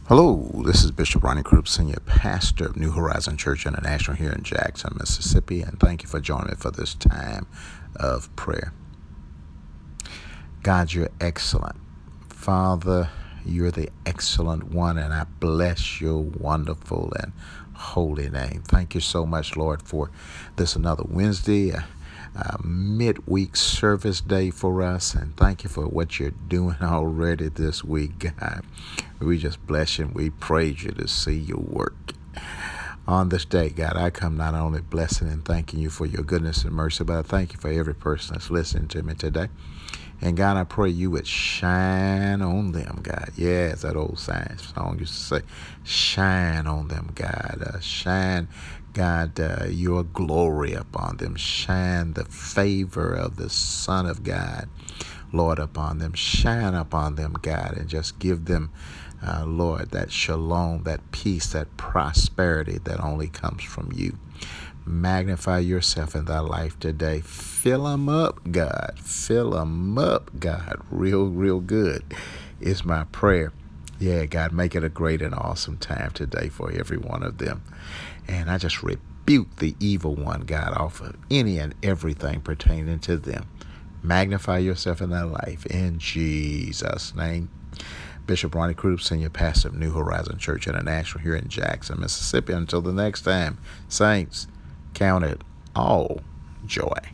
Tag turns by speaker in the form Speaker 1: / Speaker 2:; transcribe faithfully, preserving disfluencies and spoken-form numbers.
Speaker 1: Hello, this is Bishop Ronnie Krupp, Senior Pastor of New Horizon Church International here in Jackson, Mississippi, and thank you for joining me for this time of prayer. God, you're excellent. Father, you're the excellent one, and I bless your wonderful and holy name. Thank you so much, Lord, for this another Wednesday, a, a midweek service day for us, and thank you for what you're doing already this week, God. We just bless you and we praise you to see your work. On this day, God, I come not only blessing and thanking you for your goodness and mercy, but I thank you for every person that's listening to me today. And God, I pray you would shine on them, God. Yeah, it's that old song used to say, shine on them, God. Uh, shine, God, uh, your glory upon them. Shine the favor of the Son of God, Lord, upon them. Shine upon them, God, and just give them, uh, Lord, that shalom, that peace, that prosperity that only comes from you. Magnify yourself in thy life today. Fill them up, God. Fill them up, God. Real, real good is my prayer. Yeah, God, make it a great and awesome time today for every one of them. And I just rebuke the evil one, God, off of any and everything pertaining to them. Magnify yourself in their life. In Jesus' name. Bishop Ronnie Krupp, Senior Pastor of New Horizon Church International here in Jackson, Mississippi. Until the next time, saints, count it all joy.